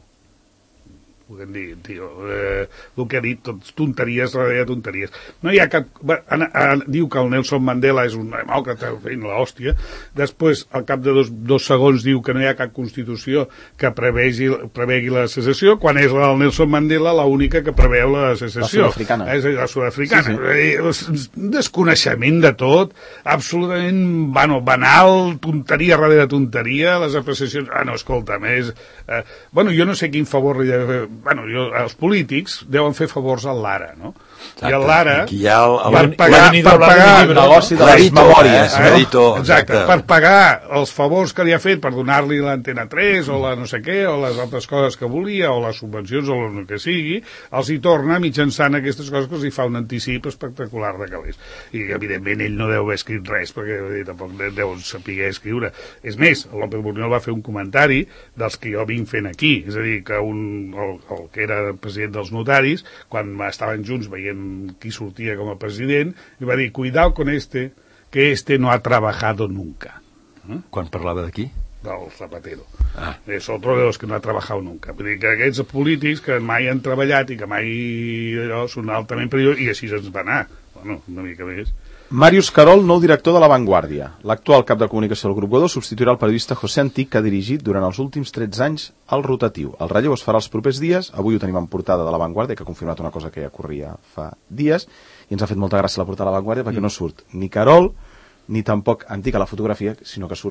Podem dir, tio, eh, el que ha dit, tot tonteries darrere tonteries. No hi ha cap... Ana, Ana, diu que el Nelson Mandela és un demòcrata, fent l'hòstia. Després, al cap de dos, dos segons, diu que no hi ha cap constitució que prevegi, prevegui la secessió, quan és el Nelson Mandela l'única que preveu la secessió. La sud-africana. És la sud-africana. Sí, sí. Un desconeixement de tot, absolutament bueno, banal, tonteria darrere tonteria, les apreciacions... Ah, no, escolta'm, és... Eh, bueno, jo no sé quin favor li deu fer... Bueno, jo, els polítics deuen fer favors a l'Ara, no? Exacte. I a l'Ara... Aquí hi ha el, el, per pagar, per pagar el negoci de les memòries. Eh? Editor, exacte. exacte, per pagar els favors que li ha fet per donar-li l'Antena tres o la no sé què, o les altres coses que volia, o les subvencions, o el que sigui, els hi torna mitjançant aquestes coses que els hi fa un anticip espectacular de calés. I, evidentment, ell no deu haver escrit res, perquè dir, tampoc deu saber escriure. És més, el López Borniol va fer un comentari dels que jo vinc fent aquí, és a dir, que un, el, el que era president dels notaris, quan estaven junts veient qui sortia com a president, i va dir, cuidado con este, que este no ha trabajado nunca. ¿Eh? Quan parlava d'aquí? Del Zapatero. Ah. És otro de los que no ha trabajado nunca. Vull dir que aquests polítics que mai han treballat i que mai allò, són altament perillosos, i així ens va anar. Bueno, una mica més. Màrius Carol, nou director de La Vanguardia. L'actual cap de comunicació del Grup Godó substituirà el periodista José Antic, que ha dirigit durant els últims tretze anys el rotatiu. El relleu es farà els propers dies. Avui ho tenim en portada de La Vanguardia, que ha confirmat una cosa que ja corria fa dies, i ens ha fet molta gràcia la portada de La Vanguardia, perquè mm. no surt ni Carol, ni tampoc Antic a la fotografia, sinó que surt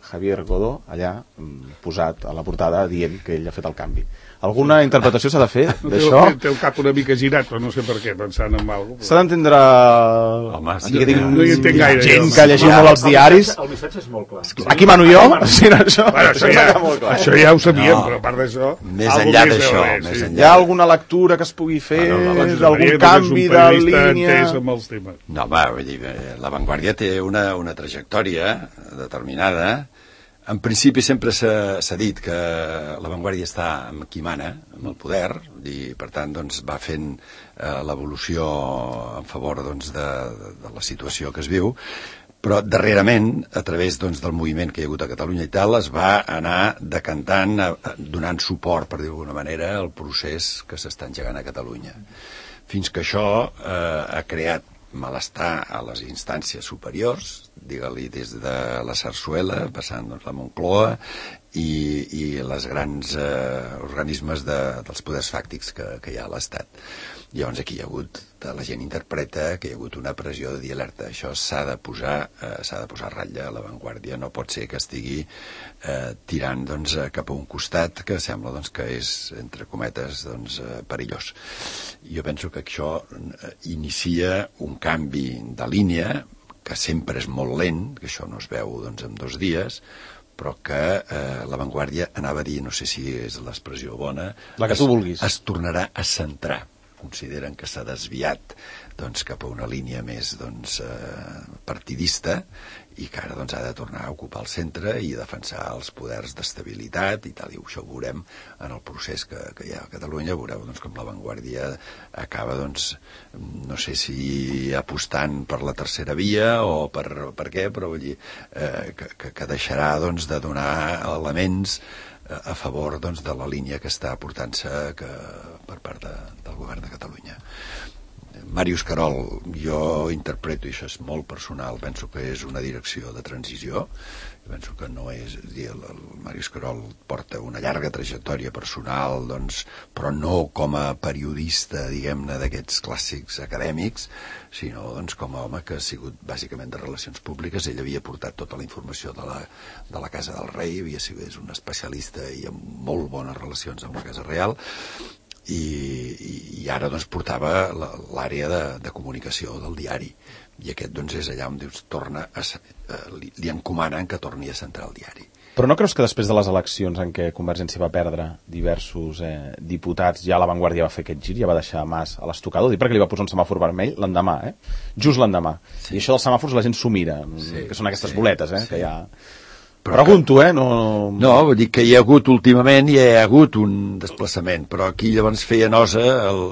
Javier Godó, allà, posat a la portada dient que ell ha fet el canvi. Alguna interpretació s'ha de fer d'això? Té el cap una mica girat, però no sé per què, pensant en alguna cosa. S'ha d'entendre... Home, aquí que tinc no hi entenc gaire, gent jo. que llegim molt els diaris. El missatge és molt clar. Aquí mano jo? Sí, no, això, Bueno, això, ja, això ja ho sabíem, No. però a part d'això... Més algo enllà més d'això, deu haver, més sí. enllà. Hi ha alguna lectura que es pugui fer Bueno, la d'algun Josep Maria canvi és de un periodista línia? entès amb els temes. No, va, vull dir, eh, La Vanguardia té una, una trajectòria determinada. En principi sempre s'ha s'ha dit que La Vanguardia està amb qui mana, amb el poder, i per tant doncs, va fent eh, l'evolució en favor doncs, de, de, de la situació que es viu, però darrerament, a través doncs, del moviment que hi ha hagut a Catalunya i tal, es va anar decantant, eh, donant suport, per dir-ho d'alguna manera, al procés que s'està engegant a Catalunya. Fins que això eh, ha creat malestar a les instàncies superiors, digue-li des de la Sarsuela, passant doncs, la Moncloa i, i les grans eh, organismes de, dels poders fàctics que, que hi ha a l'Estat. Llavors aquí hi ha hagut, la gent interpreta que hi ha hagut una pressió de dir alerta, això s'ha de posar eh, s'ha de posar a ratlla a La Vanguardia, no pot ser que estigui eh, tirant doncs, cap a un costat que sembla doncs, que és, entre cometes, doncs, eh, perillós. Jo penso que això eh, inicia un canvi de línia que sempre és molt lent, que això no es veu doncs, en dos dies, però que eh, La Vanguardia anava a dir, no sé si és l'expressió bona, La que tu vulguis. es, es tornarà a centrar. Consideren que s'ha desviat doncs, cap a una línia més doncs, eh, partidista i que ara doncs, ha de tornar a ocupar el centre i defensar els poders d'estabilitat i tal, i això ho veurem en el procés que, que hi ha a Catalunya. Veureu doncs, com La Vanguardia acaba, doncs, no sé si apostant per la tercera via o per, per què, però vull dir eh, que, que, que deixarà doncs, de donar elements a favor doncs, de la línia que està portant-se que, per part de, del govern de Catalunya. Màrius Querol, jo interpreto, i això és molt personal, penso que és una direcció de transició, penso que no és, dir, el, el Màrius Querol porta una llarga trajectòria personal, doncs, però no com a periodista, diguem-ne, d'aquests clàssics acadèmics, sinó doncs, com a home que ha sigut bàsicament de relacions públiques. Ell havia portat tota la informació de la, de la Casa del Rei, havia sigut és un especialista i amb molt bones relacions amb la Casa Reial, i, i, i ara doncs, portava l'àrea de, de comunicació del diari, i aquest doncs, és allà on dius, torna a, eh, li, li encomanen que torni a centrar el diari. Però no creus que després de les eleccions en què Convergència va perdre diversos eh, diputats, ja La Vanguardia va fer aquest gir, ja va deixar Mas a l'estocador, dic perquè li va posar un semàfor vermell l'endemà, eh? Just l'endemà. Sí. I això dels semàfors la gent s'ho mira, sí, que són aquestes sí, boletes, eh? Sí. Que hi ha... Però Pregunto, que... eh? No... no, vull dir que hi ha hagut últimament, hi ha hagut un desplaçament, però aquí llavors feia nosa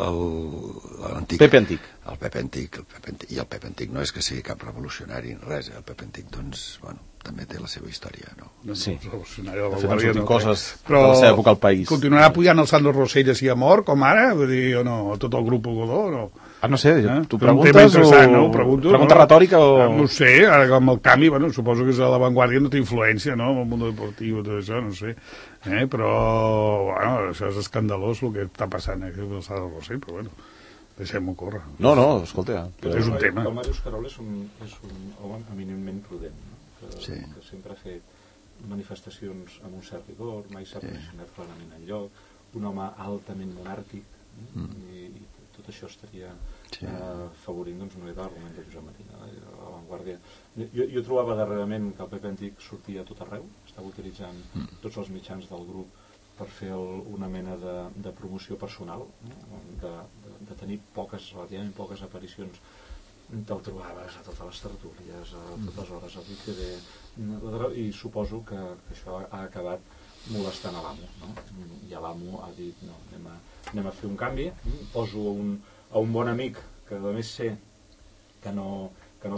l'antic. Pepe Antic. El Pepe Antic, el Pepe Antic. I el Pepe Antic no és que sigui cap revolucionari ni res, eh? El Pepe Antic, doncs, bueno, també té la seva història, no? No, sí. Revolucionari de la Vanguardia, no coses però de la seva època al país. Continuarà pujant el Sandro Rosell així a mort, com ara? Vull dir, o no? Tot el grup Godó, no? Ah, no sé, eh? tu preguntes o... No? Pregunto, pregunta no? retòrica o... No sé, ara amb el canvi, bueno, suposo que és a La Vanguardia no té influència, no?, en el món deportiu i tot això, no sé. Eh? Però, bueno, això és escandalós el que està passant aquí amb el Sandro Rosell, però bueno, deixem-ho córrer. No, no, escolta... Però... És un tema. El Màrius Querol és un, és un home eminentment prudent, no? que, sí. que sempre ha fet manifestacions amb un cert rigor, mai s'ha sí. posicionat clarament enlloc, un home altament monàrquic, mm. i, i tot això estaria sí. eh, favorint doncs, una mica l'argument de Josep Maria, eh, a La Vanguardia. Jo, jo trobava darrerament que el Pepe Antic sortia a tot arreu, estava utilitzant mm. tots els mitjans del grup per fer el, una mena de, de promoció personal, no? de, de, de tenir poques, relativament poques aparicions. Te'l trobaves a totes les tertúlies, a totes hores al I T V, i suposo que, que això ha acabat molestant a l'amo, no? I l'amo ha dit, no, anem a, anem a fer un canvi, poso a un, a un bon amic que a més sé que no, que no,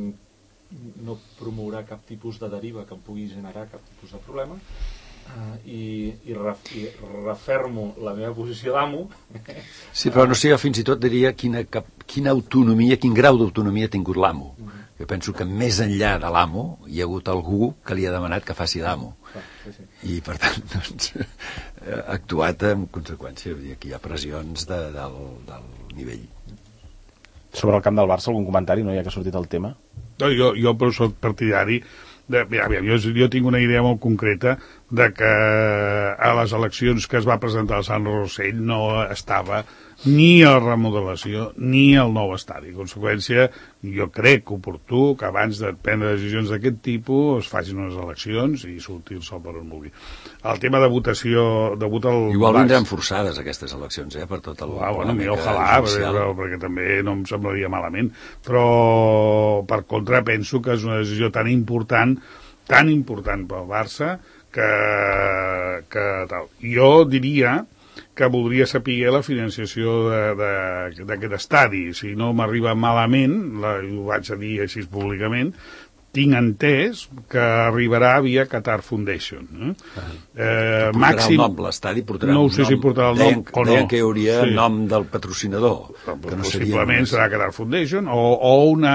no promourà cap tipus de deriva que em pugui generar cap tipus de problema, uh, i, i, ref, i refermo la meva posició d'amo. Sí, però no sé, jo fins i tot diria quina, cap, quina autonomia, quin grau d'autonomia ha tingut l'amo. Mm-hmm. Jo penso que més enllà de l'amo hi ha hagut algú que li ha demanat que faci d'amo. Ah, sí, sí. I per tant doncs, ha actuat en conseqüència. Vull dir, aquí hi ha pressions de, del, del nivell. Sobre el camp del Barça, algun comentari? No hi ha que ha sortit el tema? No, jo, jo però soc partidari de, aviam, jo, jo tinc una idea molt concreta de que a les eleccions que es va presentar al Sant Rossell no estava ni a la remodelació ni al nou estadi. En conseqüència, jo crec oportú que abans de prendre decisions d'aquest tipus es facin unes eleccions i surti el sol per on vulgui. El tema de votació... De vot al Igual baix, vindran forçades aquestes eleccions, eh, per tot el... Ah, bueno, mira, ojalà, perquè, perquè també no em semblaria malament. Però, per contra, penso que és una decisió tan important, tan important pel Barça, que, que tal. Jo diria que voldria saber la financiació d'aquest estadi. Si no m'arriba malament, la, ho vaig a dir així públicament, tinc entès que arribarà via Qatar Foundation. Eh? Eh, màxim... el nom, l'estadi portarà no un sé nom. Si portarà el deien, nom o no. Deien que hi hauria sí. nom del patrocinador. Que no possiblement serà Qatar Foundation o, o una...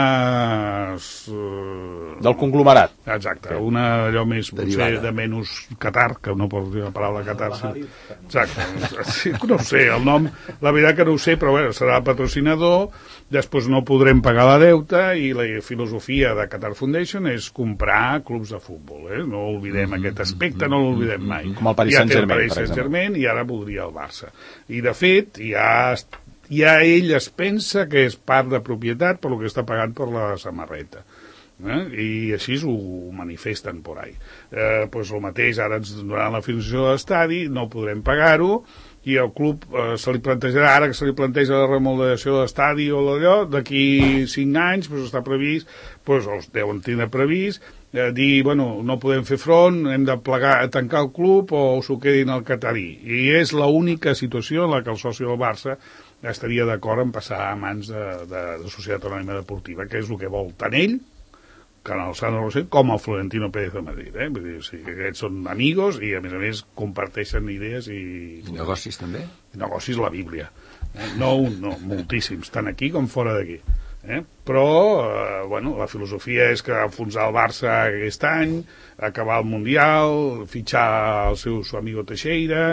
Uh... Del conglomerat. Exacte, una allò més potser de menys Qatar, que no pot dir la paraula Qatar. Sí. Exacte, sí, no ho sé, el nom, la veritat que no ho sé, però bé, serà el patrocinador, després no podrem pagar la deuta i la filosofia de Qatar Foundation és comprar clubs de futbol, eh? No oblidem mm-hmm. aquest aspecte, no l'oblidem mai. Com el Paris Saint-Germain, ja té el Paris Saint-Germain i ara voldria el Barça. I de fet, ja, ja ell es pensa que és part de propietat per el que està pagant per la samarreta. Eh? I així ho manifesten por ahí. Eh, pues el mateix, ara ens donaran la financiació de l'estadi, no podrem pagar-ho, i el club eh, se li plantejarà, ara que se li planteja la remodelació de l'estadi o d'allò, d'aquí cinc anys pues, està previst, pues, els deuen tindre previst, eh, dir, bueno, no podem fer front, hem de plegar, tancar el club o s'ho quedin al catarí. I és l'única situació en la que el soci del Barça estaria d'acord en passar a mans de, de, de Societat Anònima Deportiva, que és el que vol tant ell, que en el Sant Rosell, com el Florentino Pérez de Madrid. Eh? Vull dir, o sigui, que aquests són amigos i, a més a més, comparteixen idees i... I negocis, també? I negocis, la Bíblia. Eh? No un, no, moltíssims, tant aquí com fora d'aquí. Eh? Però, eh, bueno, la filosofia és que enfonsar el Barça aquest any, acabar el Mundial, fitxar el seu su amigo Teixeira,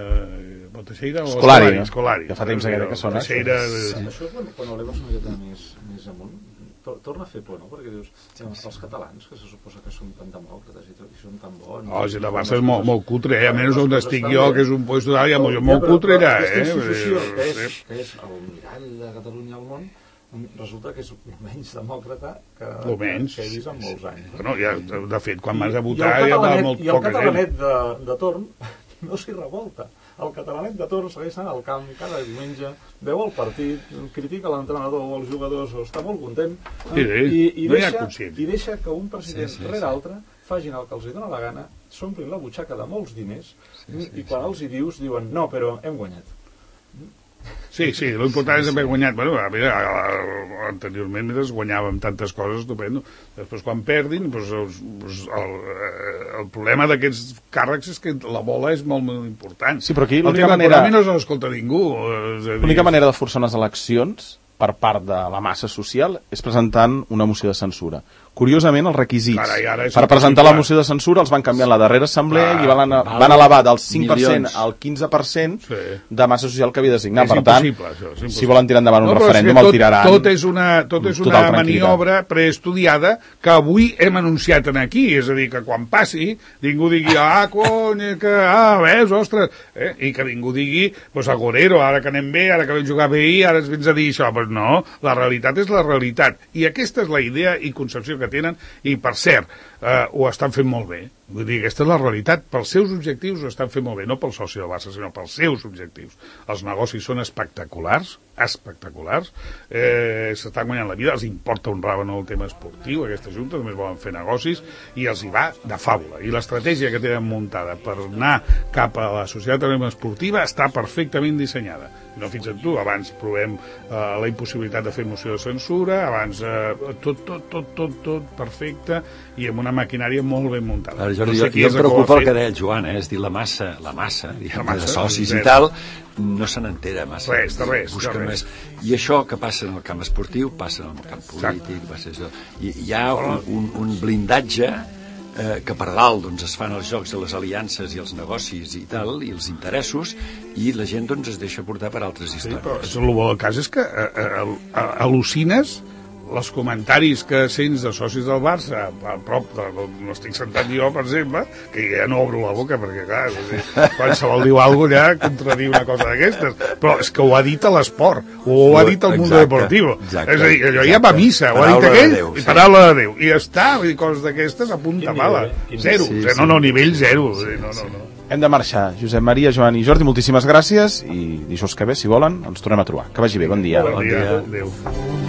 eh, Teixeira o Scolari, Scolari, Scolari. Que fa temps que sona. Teixeira... Sí. Això quan, quan elevas una miqueta més, més amunt, torna a fer por, no? Perquè dius, els catalans, que se suposa que són tan demòcrates i, tot, i són tan bons... Oh, si la Barça és molt, molt cutre, eh? A menys on estic jo, que és un puesto d'àrea molt, molt cutre, allà, eh? Aquesta institució, que és, que és el mirall de Catalunya al món, resulta que és el menys demòcrata que, que he vist en molts anys. Bueno, ja, de fet, quan m'has de votar ja va molt poca gent. I el catalanet de, de torn no s'hi revolta. El catalanet de torn segueix anant al camp cada diumenge, veu el partit, critica l'entrenador o els jugadors, o està molt content, sí, sí. I, i, no deixa, i deixa que un president sí, sí, rere sí. altre facin el que els hi dona la gana, s'omplin la butxaca de molts diners, sí, sí, i quan sí. els hi dius, diuen, no, però hem guanyat. Sí, sí, l'important sí, és haver sí. guanyat. Bueno, a veure, anteriorment es guanyàvem tantes coses, estupendo. Després, quan perdin, doncs, doncs, el, el problema d'aquests càrrecs és que la bola és molt, molt important. Sí, però aquí l'única manera... no s'escolta ningú. L'única manera de forçar unes eleccions per part de la massa social és presentant una moció de censura. Curiosament, els requisits Carai, per presentar la moció de censura els van canviar en la darrera assemblea ah, i van, van elevar del cinc per cent milions. Al quinze per cent sí. de massa social que havia de signar. És per tant, això, si volen tirar endavant un no, referèndum, el tiraran. Tot és una, tot és una maniobra preestudiada que avui hem anunciat en aquí. És a dir, que quan passi, ningú digui, ah, cony, que, ah, ves, ostres, eh? I que ningú digui, pues agorero, ara que anem bé, ara que vam jugar bé i ara ens vens a dir això. Pues no, la realitat és la realitat. I aquesta és la idea i concepció que tenen, i per cert, eh, ho estan fent molt bé. Vull dir, aquesta és la realitat. Pels seus objectius ho estan fent molt bé, no pel soci del Barça, sinó pels seus objectius. Els negocis són espectaculars, espectaculars, eh, s'estan guanyant la vida, els importa un rave el tema esportiu, aquesta junta, només volen fer negocis, i els hi va de fàbula. I l'estratègia que tenen muntada per anar cap a la societat esportiva està perfectament dissenyada. No fins en tu, abans provem eh, la impossibilitat de fer moció de censura, abans eh, tot, tot, tot, tot, tot perfecte, i amb una maquinària molt ben muntada. Ara, Jordi, no sé jo, jo em preocupa el que deia el Joan, eh? És dir, la massa, la massa, la massa de socis i tal, no se n'entera massa. Res, de res, de res. Més. I això que passa en el camp esportiu, passa en el camp polític, passa això. I hi ha un, un, un blindatge eh, que per dalt doncs, es fan els jocs de les aliances i els negocis i tal, i els interessos, i la gent doncs, es deixa portar per altres històries. Sí, però el bo del cas és que eh, eh, al·lucines els comentaris que sents de socis del Barça a prop, de, no estic sentat jo, per exemple, que ja no obro la boca, perquè clar, dir, qualsevol diu alguna cosa allà, contradiu una cosa d'aquestes, però és que ho ha dit a l'esport, o ho ha dit al Mundo Deportivo. Exacte, és a dir, allò exacte. ja va a missa, ho ha dit aquell, Déu, i paraula de Déu. I ja està, vull dir, coses d'aquestes a punta mala. Zero, sí, sí. No, no, nivell zero. Sí, no, no, no. Hem de marxar. Josep Maria, Joan i Jordi, moltíssimes gràcies i dijous que ve, si volen, ens tornem a trobar. Que vagi bé, bon dia. Bon dia. Adéu.